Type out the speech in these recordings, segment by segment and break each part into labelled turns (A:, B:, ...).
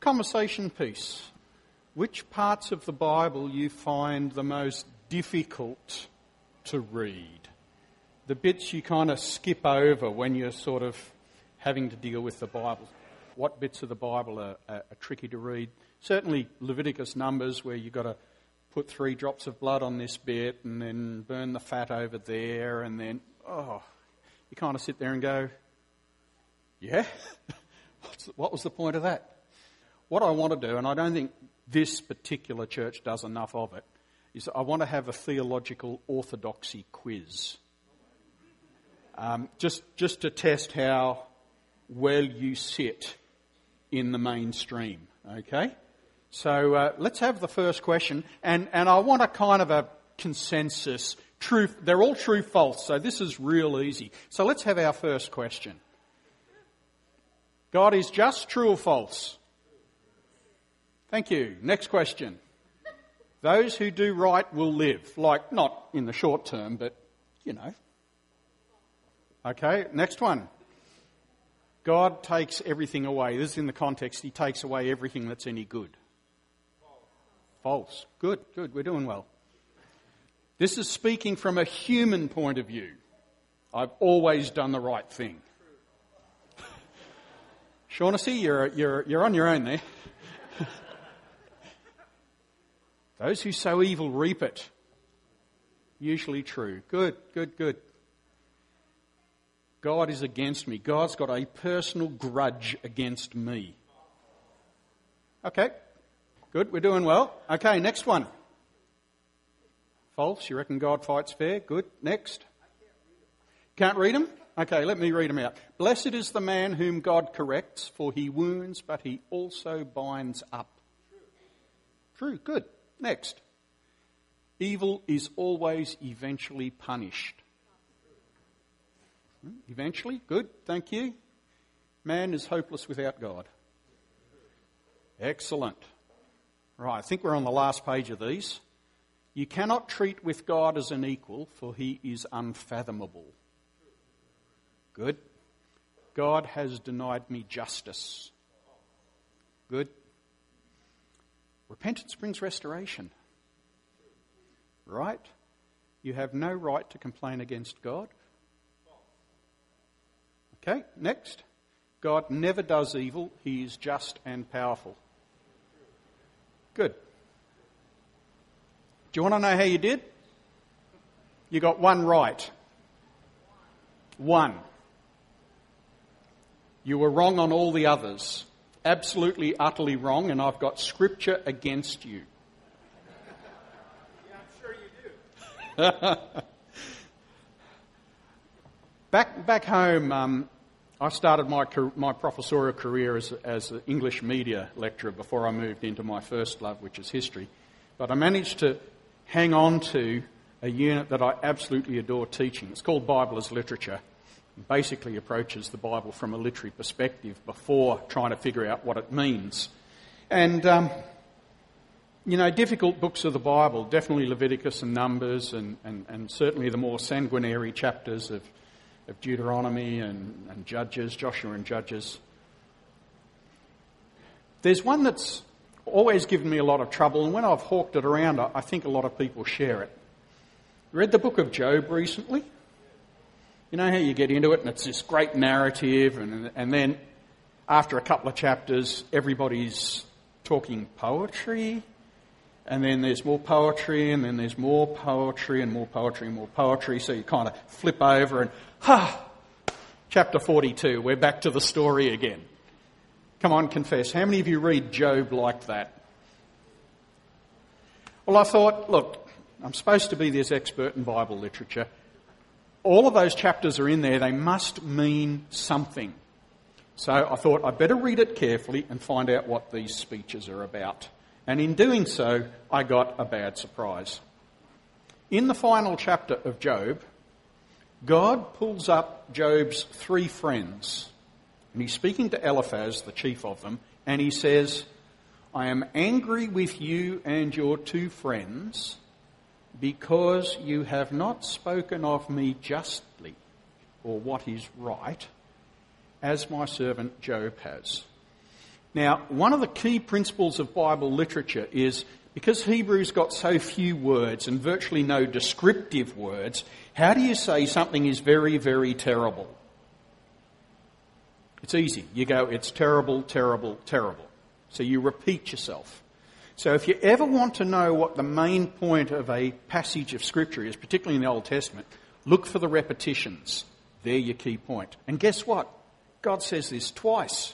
A: conversation piece. Which parts of the Bible you find the most difficult to read? The bits you kind of skip over when you're sort of having to deal with the Bible. What bits of the Bible are tricky to read? Certainly Leviticus, Numbers, where you've got to put 3 drops of blood on this bit and then burn the fat over there, and then, you kind of sit there and go, yeah? What was the point of that? What I want to do, and I don't think this particular church does enough of it, is I want to have a theological orthodoxy quiz. Just to test how well you sit in the mainstream, okay? So let's have the first question, and I want a kind of a consensus. True, they're all true, false, so this is real easy. So let's have our first question. God is just, true or false? Thank you. Next question. Those who do right will live. Like, not in the short term, but, you know. Okay, next one. God takes everything away. This is in the context, he takes away everything that's any good. False. Good. We're doing well. This is speaking from a human point of view. I've always done the right thing. Shaughnessy, you're on your own there. Those who sow evil reap it. Usually true. Good. God is against me. God's got a personal grudge against me. Okay. Good. We're doing well. Okay, next one. False. You reckon God fights fair? Good. Next. Can't read them? Okay, let me read them out. Blessed is the man whom God corrects, for he wounds, but he also binds up. True. Good. Next. Evil is always eventually punished. Eventually. Good. Thank you. Man is hopeless without God. Excellent. Right, I think we're on the last page of these. You cannot treat with God as an equal, for he is unfathomable. Good. God has denied me justice. Good. Repentance brings restoration. Right? You have no right to complain against God. Okay, next. God never does evil. He is just and powerful. Good. Do you want to know how you did? You got one right. One. You were wrong on all the others. Absolutely, utterly wrong, and I've got scripture against you.
B: Yeah, I'm sure you do.
A: Back home, I started my professorial career as an English media lecturer before I moved into my first love, which is history. But I managed to hang on to a unit that I absolutely adore teaching. It's called Bible as Literature. It basically approaches the Bible from a literary perspective before trying to figure out what it means. And, difficult books of the Bible, definitely Leviticus and Numbers, and certainly the more sanguinary chapters of Deuteronomy and Judges, Joshua and Judges. There's one that's always given me a lot of trouble, and when I've hawked it around, I think a lot of people share it. Read the book of Job recently? You know how you get into it and it's this great narrative, and then after a couple of chapters, everybody's talking poetry, and then there's more poetry, and then there's more poetry, and more poetry, and more poetry, so you kind of flip over and, chapter 42, we're back to the story again. Come on, confess. How many of you read Job like that? Well, I thought, look, I'm supposed to be this expert in Bible literature. All of those chapters are in there. They must mean something. So I thought I'd better read it carefully and find out what these speeches are about. And in doing so, I got a bad surprise. In the final chapter of Job, God pulls up Job's 3 friends. And he's speaking to Eliphaz, the chief of them, and he says, I am angry with you and your 2 friends because you have not spoken of me justly, or what is right, as my servant Job has. Now, one of the key principles of Bible literature is because Hebrew's got so few words and virtually no descriptive words, how do you say something is very, very terrible? It's easy. You go, it's terrible, terrible, terrible. So you repeat yourself. So if you ever want to know what the main point of a passage of Scripture is, particularly in the Old Testament, look for the repetitions. They're your key point. And guess what? God says this twice.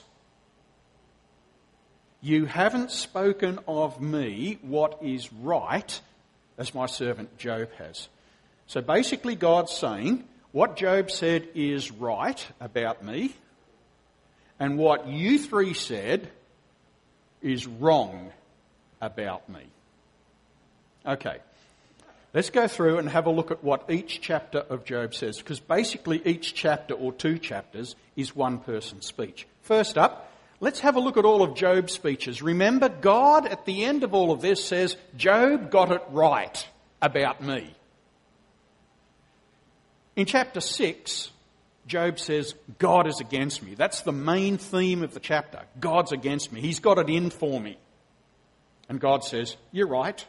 A: You haven't spoken of me what is right, as my servant Job has. So basically God's saying, what Job said is right about me, and what you three said is wrong about me. Okay, let's go through and have a look at what each chapter of Job says, because basically each chapter or two chapters is one person's speech. First up, let's have a look at all of Job's speeches. Remember, God at the end of all of this says, Job got it right about me. In chapter 6, Job says, God is against me. That's the main theme of the chapter. God's against me. He's got it in for me. And God says, you're right.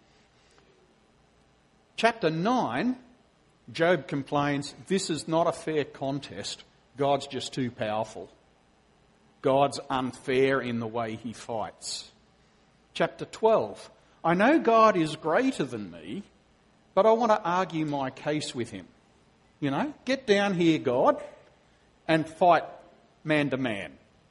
A: Chapter 9, Job complains, this is not a fair contest. God's just too powerful. God's unfair in the way he fights. Chapter 12, I know God is greater than me, but I want to argue my case with him. You know, get down here, God, and fight man to man.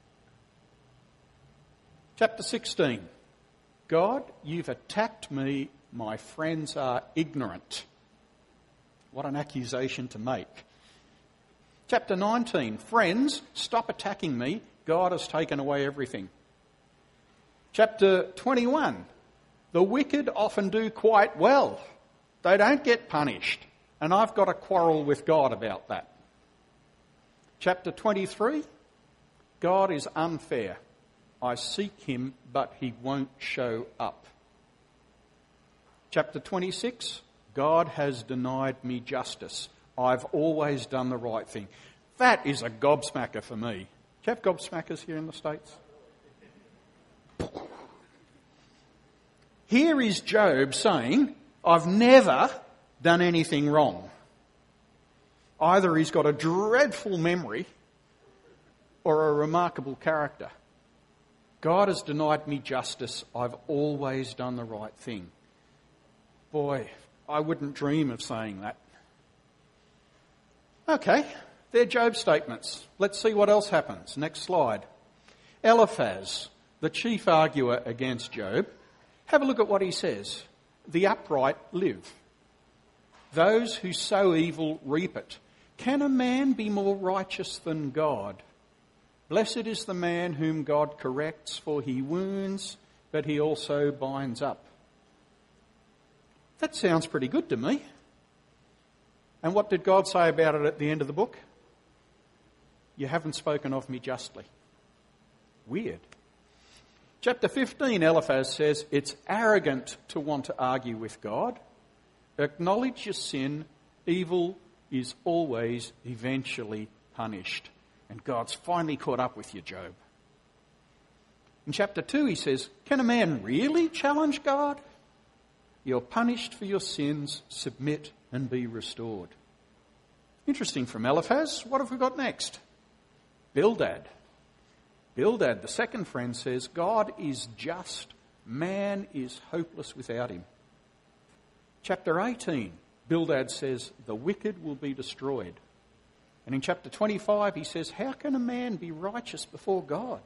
A: Chapter 16, God, you've attacked me. My friends are ignorant. What an accusation to make. Chapter 19, friends, stop attacking me. God has taken away everything. Chapter 21, the wicked often do quite well. They don't get punished. And I've got a quarrel with God about that. Chapter 23, God is unfair. I seek him, but he won't show up. Chapter 26, God has denied me justice. I've always done the right thing. That is a gobsmacker for me. Do you have gobsmackers here in the States? Here is Job saying, I've never done anything wrong. Either he's got a dreadful memory or a remarkable character. God has denied me justice. I've always done the right thing. Boy, I wouldn't dream of saying that. Okay, they're Job's statements. Let's see what else happens. Next slide. Eliphaz, the chief arguer against Job, have a look at what he says. The upright live. Those who sow evil reap it. Can a man be more righteous than God? Blessed is the man whom God corrects, for he wounds, but he also binds up. That sounds pretty good to me. And what did God say about it at the end of the book? You haven't spoken of me justly. Weird. Chapter 15, Eliphaz says, it's arrogant to want to argue with God. Acknowledge your sin. Evil is always eventually punished. And God's finally caught up with you, Job. In chapter 2, he says, can a man really challenge God? You're punished for your sins. Submit and be restored. Interesting from Eliphaz. What have we got next? Bildad. Bildad, the second friend, says, God is just. Man is hopeless without him. Chapter 18, Bildad says, the wicked will be destroyed. And in chapter 25, he says, how can a man be righteous before God?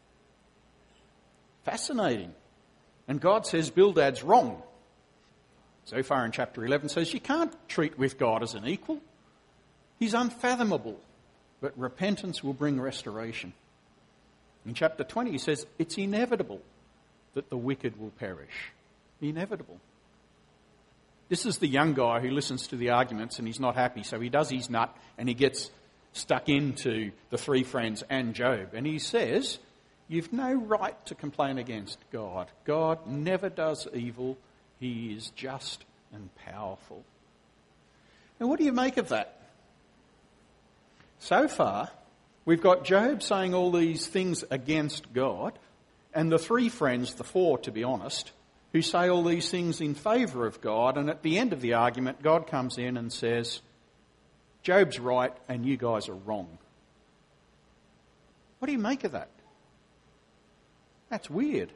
A: Fascinating. And God says Bildad's wrong. So far in chapter 11 says you can't treat with God as an equal. He's unfathomable, but repentance will bring restoration. In chapter 20 he says it's inevitable that the wicked will perish. Inevitable. This is the young guy who listens to the arguments and he's not happy, so he does his nut and he gets stuck into the three friends and Job. And he says, you've no right to complain against God. God never does evil. He is just and powerful. And what do you make of that? So far, we've got Job saying all these things against God. and the three friends, the four to be honest, who say all these things in favour of God, and at the end of the argument, God comes in and says, Job's right and you guys are wrong. What do you make of that? That's weird.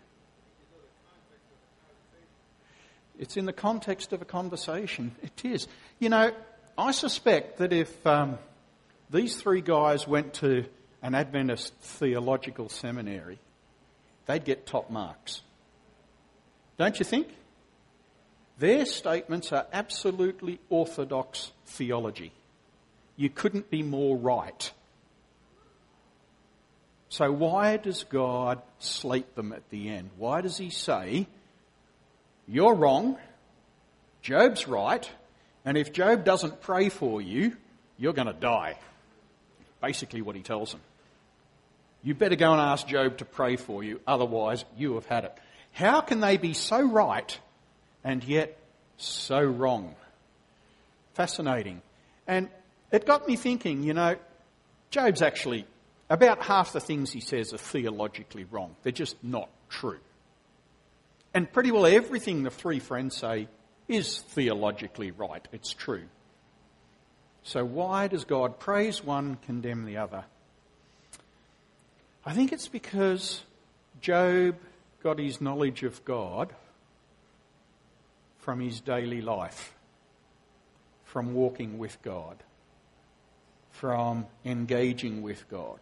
A: It's in the context of a conversation. It is. You know, I suspect that if these three guys went to an Adventist theological seminary, they'd get top marks. Don't you think? Their statements are absolutely orthodox theology. You couldn't be more right. So why does God slate them at the end? Why does he say, you're wrong, Job's right, and if Job doesn't pray for you, you're going to die? Basically what he tells them. You better go and ask Job to pray for you, otherwise you have had it. How can they be so right and yet so wrong? Fascinating. And it got me thinking, you know, Job's actually, about half the things he says are theologically wrong. They're just not true. And pretty well everything the three friends say is theologically right. It's true. So why does God praise one, condemn the other? I think it's because Job got his knowledge of God from his daily life, from walking with God, from engaging with God.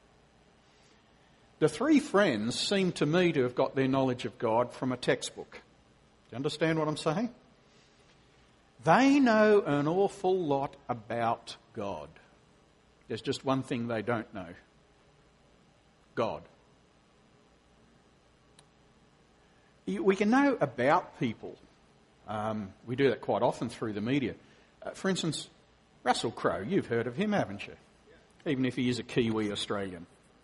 A: The three friends seem to me to have got their knowledge of God from a textbook. Do you understand what I'm saying? They know an awful lot about God. There's just one thing they don't know. God. We can know about people. We do that quite often through the media. For instance, Russell Crowe, you've heard of him, haven't you? Even if he is a Kiwi Australian.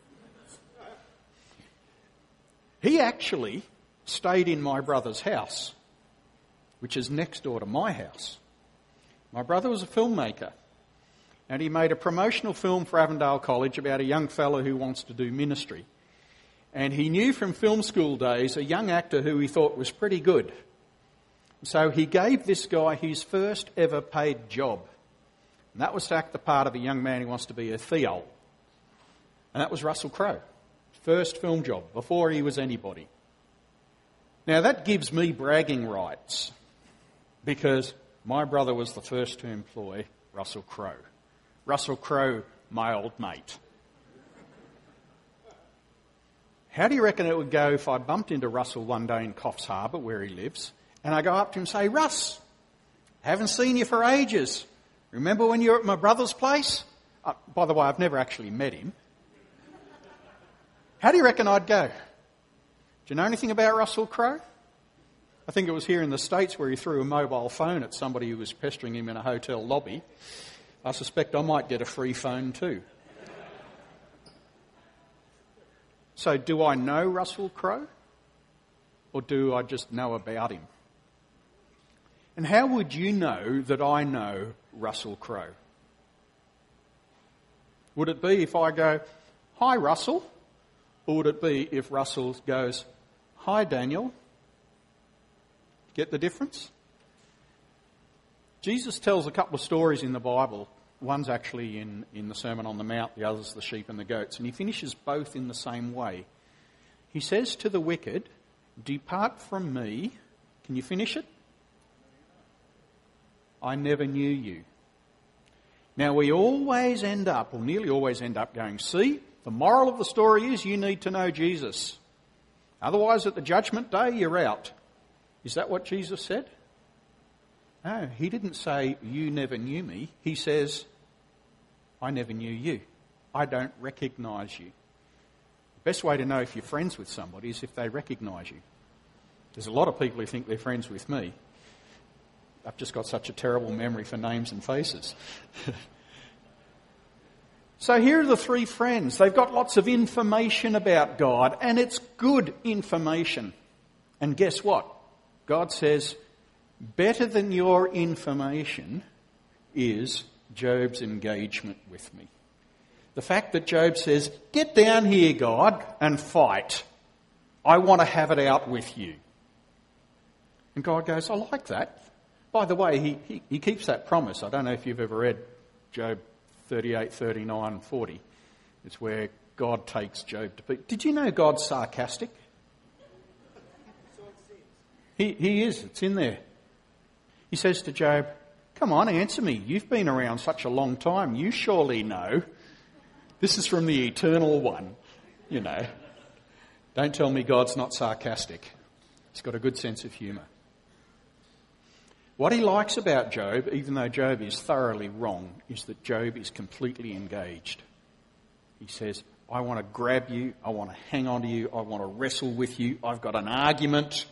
A: He actually stayed in my brother's house, which is next door to my house. My brother was a filmmaker, and he made a promotional film for Avondale College about a young fellow who wants to do ministry. And he knew from film school days a young actor who he thought was pretty good. So he gave this guy his first ever paid job. And that was to act the part of a young man who wants to be a Theo. And that was Russell Crowe. First film job, before he was anybody. Now that gives me bragging rights, because my brother was the first to employ Russell Crowe. Russell Crowe, my old mate. How do you reckon it would go if I bumped into Russell one day in Coffs Harbour, where he lives, and I go up to him and say, Russ, haven't seen you for ages. Remember when you were at my brother's place? By the way, I've never actually met him. How do you reckon I'd go? Do you know anything about Russell Crowe? I think it was here in the States where he threw a mobile phone at somebody who was pestering him in a hotel lobby. I suspect I might get a free phone too. So do I know Russell Crowe? Or do I just know about him? And how would you know that I know Russell Crowe? Would it be if I go, hi Russell? Or would it be if Russell goes, hi Daniel? Get the difference? Jesus tells a couple of stories in the Bible. One's actually in the Sermon on the Mount, the other's the sheep and the goats. And he finishes both in the same way. He says to the wicked, depart from me. Can you finish it? I never knew you. Now we always end up, or nearly always end up going, see, the moral of the story is you need to know Jesus. Otherwise at the judgment day you're out. Is that what Jesus said? No, he didn't say you never knew me. He says, I never knew you. I don't recognise you. The best way to know if you're friends with somebody is if they recognise you. There's a lot of people who think they're friends with me. I've just got such a terrible memory for names and faces. So here are the three friends. They've got lots of information about God, and it's good information. And guess what? God says, better than your information is Job's engagement with me. The fact that Job says, get down here, God, and fight. I want to have it out with you. And God goes, I like that. By the way, he keeps that promise. I don't know if you've ever read Job 38, 39, 40. It's where God takes Job to peace. Did you know God's sarcastic? He is. It's in there. He says to Job, come on, answer me. You've been around such a long time. You surely know. This is from the eternal one, you know. Don't tell me God's not sarcastic. He's got a good sense of humour. What he likes about Job, even though Job is thoroughly wrong, is that Job is completely engaged. He says, I want to grab you, I want to hang on to you, I want to wrestle with you, I've got an argument.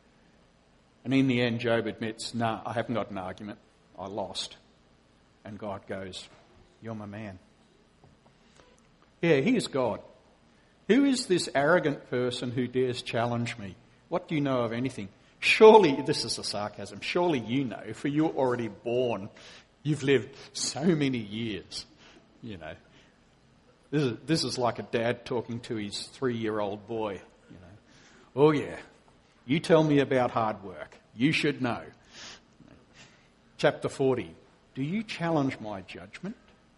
A: And in the end, Job admits, no, I haven't got an argument, I lost. And God goes, you're my man. Yeah, he is God. Who is this arrogant person who dares challenge me? What do you know of anything? Surely, this is a sarcasm, surely you know, for you're already born. You've lived so many years, you know. This is like a dad talking to his 3-year-old boy, you know. Oh yeah, you tell me about hard work. You should know. Chapter 40, do you challenge my judgment?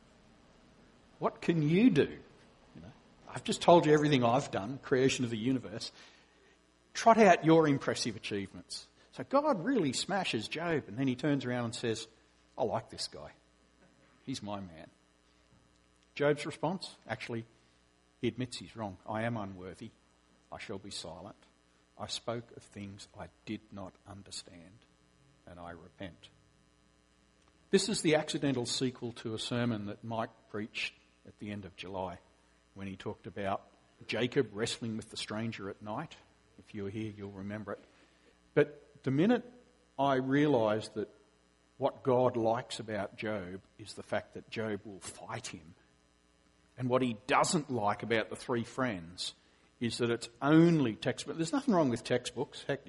A: What can you do? You know, I've just told you everything I've done, creation of the universe. Trot out your impressive achievements. So God really smashes Job, and then he turns around and says, I like this guy. He's my man. Job's response? Actually, he admits he's wrong. I am unworthy. I shall be silent. I spoke of things I did not understand, and I repent. This is the accidental sequel to a sermon that Mike preached at the end of July, when he talked about Jacob wrestling with the stranger at night. If you were here, you'll remember it. But the minute I realised that what God likes about Job is the fact that Job will fight him, and what he doesn't like about the three friends is that it's only textbook. There's nothing wrong with textbooks. Heck,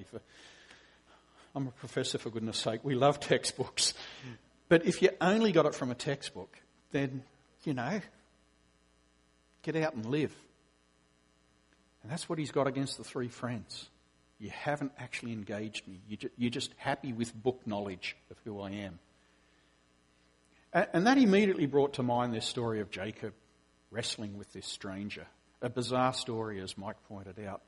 A: I'm a professor, for goodness sake. We love textbooks. But if you only got it from a textbook, then, you know, get out and live. And that's what he's got against the three friends. You haven't actually engaged me. You're just happy with book knowledge of who I am. And that immediately brought to mind this story of Jacob wrestling with this stranger. A bizarre story, as Mike pointed out.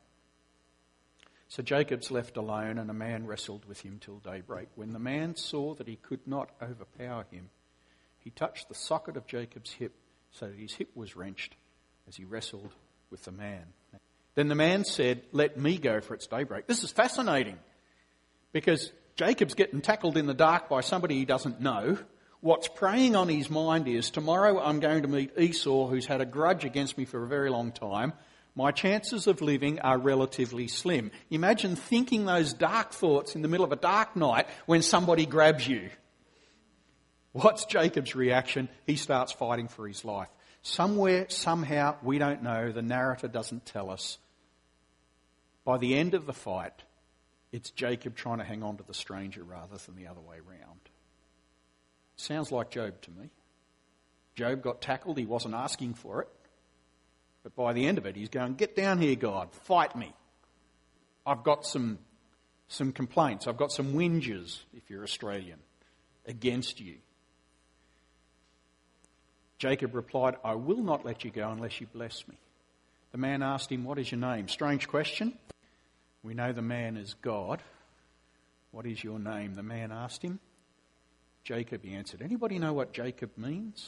A: So Jacob's left alone, and a man wrestled with him till daybreak. When the man saw that he could not overpower him, he touched the socket of Jacob's hip, so that his hip was wrenched as he wrestled with the man. Then the man said, let me go, for it's daybreak. This is fascinating, because Jacob's getting tackled in the dark by somebody he doesn't know. What's preying on his mind is, tomorrow I'm going to meet Esau, who's had a grudge against me for a very long time. My chances of living are relatively slim. Imagine thinking those dark thoughts in the middle of a dark night when somebody grabs you. What's Jacob's reaction? He starts fighting for his life. Somewhere, somehow, we don't know, the narrator doesn't tell us. By the end of the fight, it's Jacob trying to hang on to the stranger rather than the other way round. Sounds like Job to me. Job got tackled, he wasn't asking for it. But by the end of it, he's going, get down here, God, fight me. I've got some complaints, I've got some whinges, if you're Australian, against you. Jacob replied, I will not let you go unless you bless me. The man asked him, what is your name? Strange question. We know the man is God. What is your name? The man asked him. Jacob, he answered. Anybody know what Jacob means?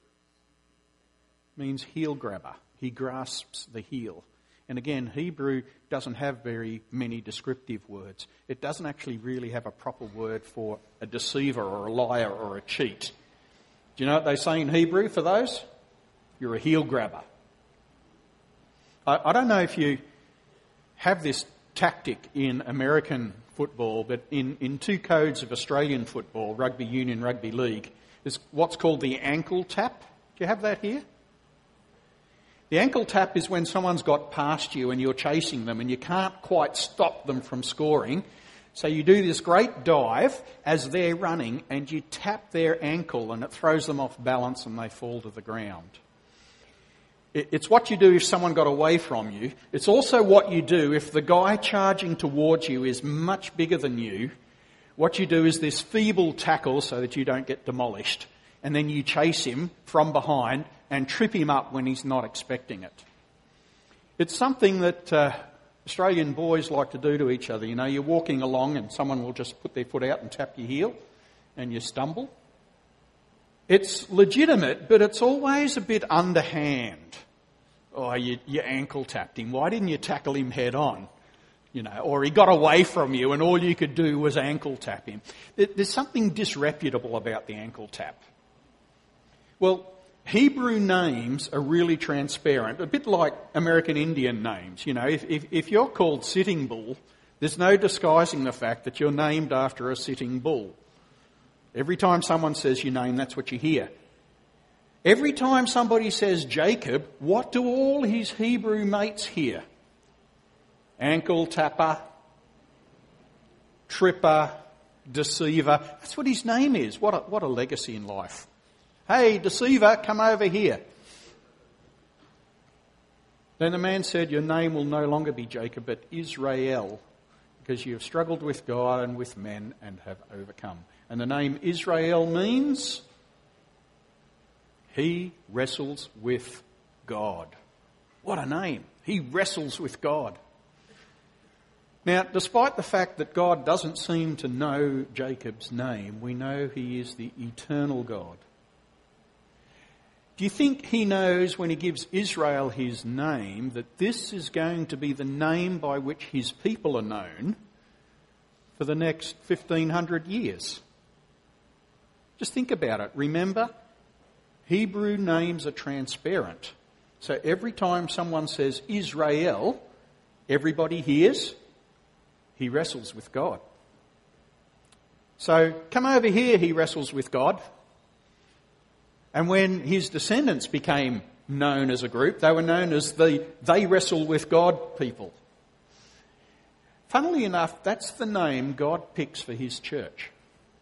A: It means heel grabber. He grasps the heel. And again, Hebrew doesn't have very many descriptive words. It doesn't actually really have a proper word for a deceiver or a liar or a cheat. Do you know what they say in Hebrew for those? You're a heel grabber. I don't know if you have this tactic in American football, but in two codes of Australian football, rugby union, rugby league, is what's called the ankle tap. Do you have that here? The ankle tap is when someone's got past you and you're chasing them and you can't quite stop them from scoring. So you do this great dive as they're running and you tap their ankle and it throws them off balance and they fall to the ground. It's what you do if someone got away from you. It's also what you do if the guy charging towards you is much bigger than you. What you do is this feeble tackle so that you don't get demolished. And then you chase him from behind and trip him up when he's not expecting it. It's something that Australian boys like to do to each other. You know, you're walking along and someone will just put their foot out and tap your heel and you stumble. It's legitimate, but it's always a bit underhand. Oh, you ankle tapped him. Why didn't you tackle him head on? You know, or he got away from you and all you could do was ankle tap him. There's something disreputable about the ankle tap. Well, Hebrew names are really transparent, a bit like American Indian names. You know, if you're called Sitting Bull, there's no disguising the fact that you're named after a sitting bull. Every time someone says your name, that's what you hear. Every time somebody says Jacob, what do all his Hebrew mates hear? Ankle tapper, tripper, deceiver. That's what his name is. What a legacy in life. Hey, deceiver, come over here. Then the man said, your name will no longer be Jacob, but Israel, because you have struggled with God and with men and have overcome. And the name Israel means he wrestles with God. What a name. He wrestles with God. Now, despite the fact that God doesn't seem to know Jacob's name, we know he is the eternal God. Do you think he knows when he gives Israel his name that this is going to be the name by which his people are known for the next 1,500 years? Just think about it. Remember, Hebrew names are transparent. So every time someone says Israel, everybody hears he wrestles with God. So come over here, he wrestles with God. And when his descendants became known as a group, they were known as the They Wrestle with God people. Funnily enough, that's the name God picks for his church.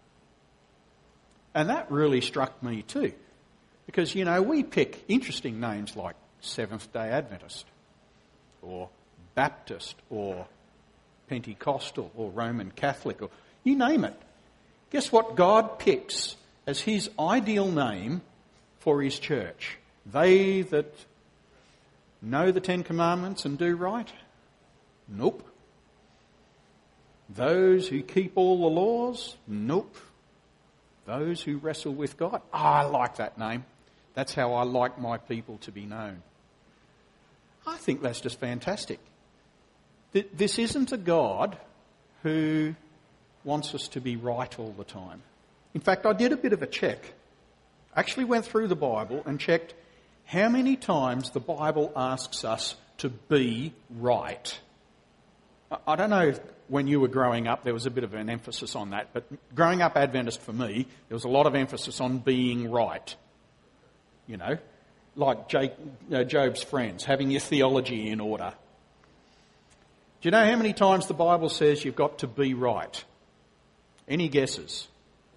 A: And that really struck me too. Because, you know, we pick interesting names like Seventh-day Adventist or Baptist or Pentecostal or Roman Catholic or you name it. Guess what God picks as his ideal name for his church? They that know the Ten Commandments and do right? Nope. Those who keep all the laws? Nope. Those who wrestle with God? I like that name. That's how I like my people to be known. I think that's just fantastic. This isn't a God who wants us to be right all the time. In fact, I did a bit of a check. I actually went through the Bible and checked how many times the Bible asks us to be right. I don't know if when you were growing up there was a bit of an emphasis on that, but growing up Adventist for me, there was a lot of emphasis on being right. You know, like Job's friends, having your theology in order. Do you know how many times the Bible says you've got to be right? Any guesses?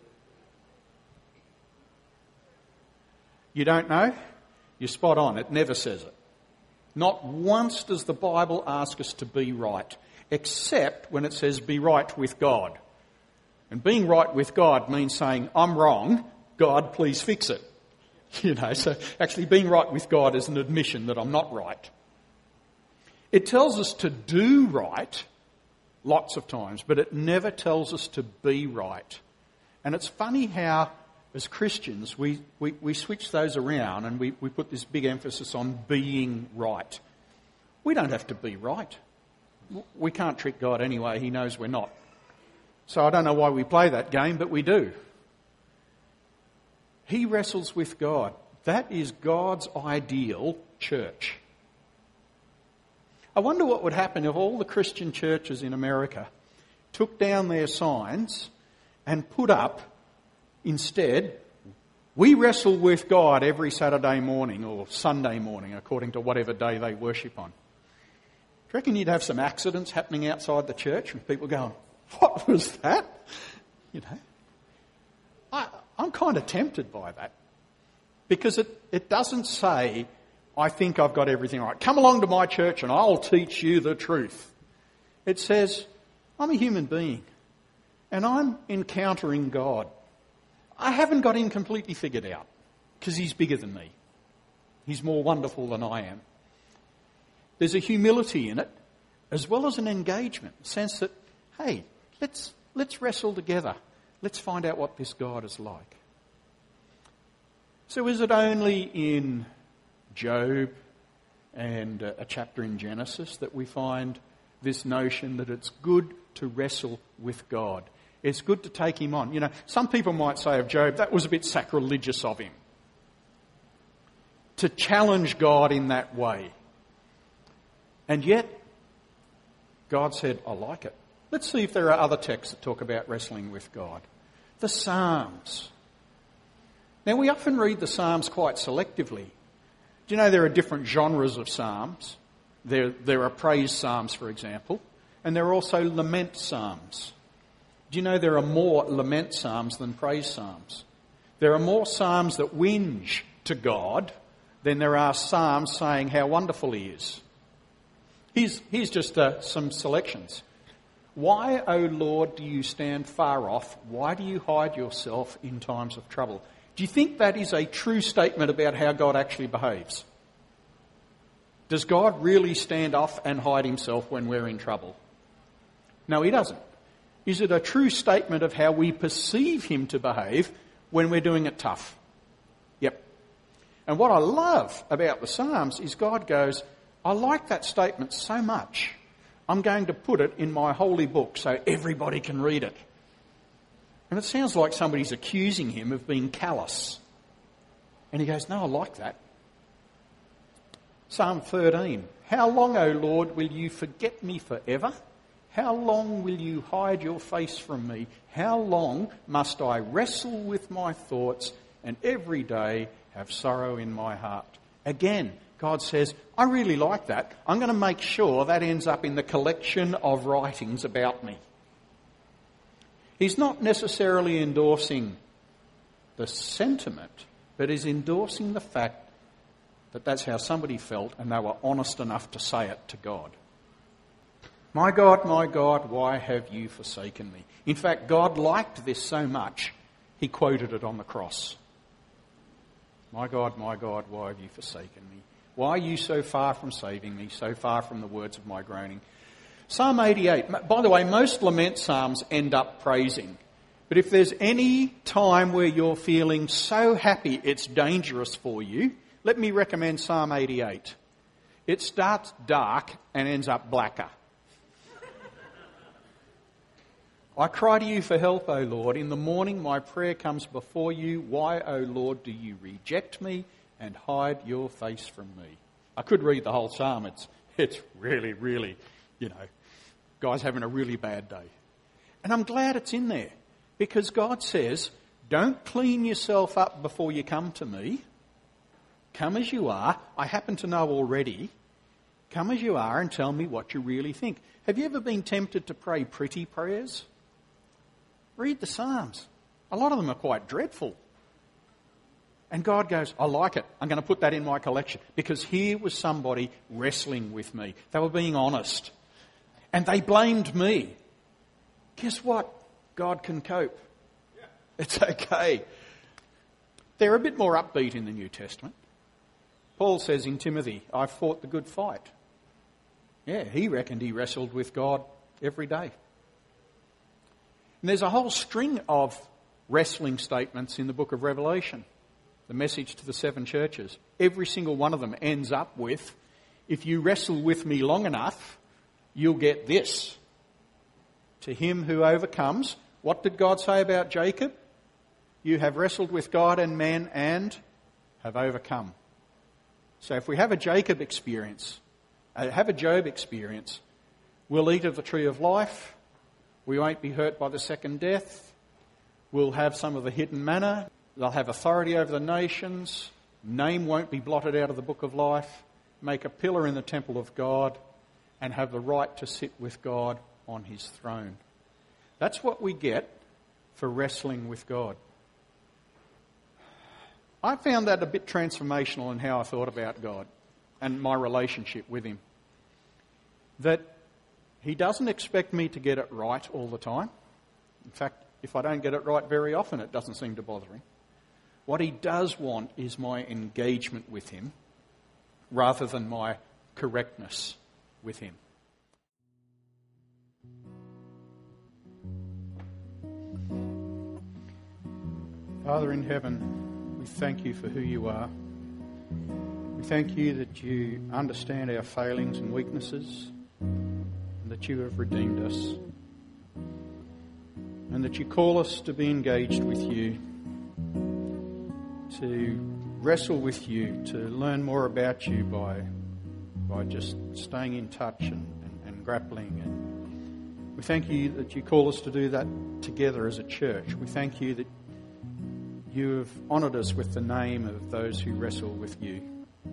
A: You don't know? You're spot on. It never says it. Not once does the Bible ask us to be right, except when it says be right with God. And being right with God means saying, I'm wrong, God, please fix it. You know, so actually being right with God is an admission that I'm not right. It tells us to do right lots of times, but it never tells us to be right. And it's funny how, as Christians, we switch those around and we put this big emphasis on being right. We don't have to be right. We can't trick God anyway. He knows we're not. So I don't know why we play that game, but we do. He wrestles with God. That is God's ideal church. I wonder what would happen if all the Christian churches in America took down their signs and put up, instead, we wrestle with God every Saturday morning or Sunday morning, according to whatever day they worship on. Do you reckon you'd have some accidents happening outside the church with people going, what was that? You know, I'm kind of tempted by that because it doesn't say I think I've got everything right. Come along to my church and I'll teach you the truth. It says, I'm a human being and I'm encountering God. I haven't got him completely figured out because he's bigger than me. He's more wonderful than I am. There's a humility in it as well as an engagement, a sense that, hey, let's wrestle together. Let's find out what this God is like. So is it only in Job and a chapter in Genesis that we find this notion that it's good to wrestle with God? It's good to take him on. You know, some people might say of Job, that was a bit sacrilegious of him to challenge God in that way. And yet, God said, I like it. Let's see if there are other texts that talk about wrestling with God. The Psalms. Now, we often read the Psalms quite selectively. Do you know there are different genres of Psalms? There are praise Psalms, for example, and there are also lament Psalms. Do you know there are more lament Psalms than praise Psalms? There are more Psalms that whinge to God than there are Psalms saying how wonderful he is. Here's just some selections. Why, O Lord, do you stand far off? Why do you hide yourself in times of trouble? Do you think that is a true statement about how God actually behaves? Does God really stand off and hide himself when we're in trouble? No, he doesn't. Is it a true statement of how we perceive him to behave when we're doing it tough? Yep. And what I love about the Psalms is God goes, I like that statement so much, I'm going to put it in my holy book so everybody can read it. And it sounds like somebody's accusing him of being callous. And he goes, no, I like that. Psalm 13. How long, O Lord, will you forget me forever? How long will you hide your face from me? How long must I wrestle with my thoughts and every day have sorrow in my heart? Again, God says, I really like that. I'm going to make sure that ends up in the collection of writings about me. He's not necessarily endorsing the sentiment, but is endorsing the fact that that's how somebody felt and they were honest enough to say it to God. My God, why have you forsaken me? In fact, God liked this so much, he quoted it on the cross. My God, why have you forsaken me? Why are you so far from saving me, so far from the words of my groaning? Psalm 88. By the way, most lament psalms end up praising. But if there's any time where you're feeling so happy it's dangerous for you, let me recommend Psalm 88. It starts dark and ends up blacker. I cry to you for help, O Lord. In the morning my prayer comes before you. Why, O Lord, do you reject me and hide your face from me? I could read the whole psalm. It's really, really, guy's having a really bad day. And I'm glad it's in there because God says, don't clean yourself up before you come to me. Come as you are. I happen to know already. Come as you are and tell me what you really think. Have you ever been tempted to pray pretty prayers? Read the Psalms. A lot of them are quite dreadful. And God goes, I like it. I'm going to put that in my collection. Because here was somebody wrestling with me. They were being honest. And they blamed me. Guess what? God can cope. Yeah. It's okay. They're a bit more upbeat in the New Testament. Paul says in Timothy, I fought the good fight. Yeah, he reckoned he wrestled with God every day. And there's a whole string of wrestling statements in the book of Revelation. The message to the 7 churches. Every single one of them ends up with, if you wrestle with me long enough, you'll get this. To him who overcomes, what did God say about Jacob? You have wrestled with God and men and have overcome. So if we have a Job experience, we'll eat of the tree of life. We won't be hurt by the second death. We'll have some of the hidden manna. They'll have authority over the nations. Name won't be blotted out of the book of life. Make a pillar in the temple of God and have the right to sit with God on his throne. That's what we get for wrestling with God. I found that a bit transformational in how I thought about God. and my relationship with him. That he doesn't expect me to get it right all the time. In fact, if I don't get it right very often, it doesn't seem to bother him. What he does want is my engagement with him rather than my correctness with him. Father in heaven, we thank you for who you are. We thank you that you understand our failings and weaknesses, and that you have redeemed us, and that you call us to be engaged with you, to wrestle with you, to learn more about you by just staying in touch and grappling. And we thank you that you call us to do that together as a church. We thank you that you have honoured us with the name of those who wrestle with you.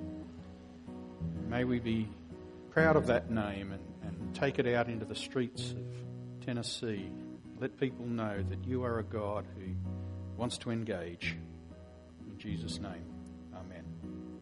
A: May we be proud of that name and take it out into the streets of Tennessee. Let people know that you are a God who wants to engage. In Jesus' name, amen.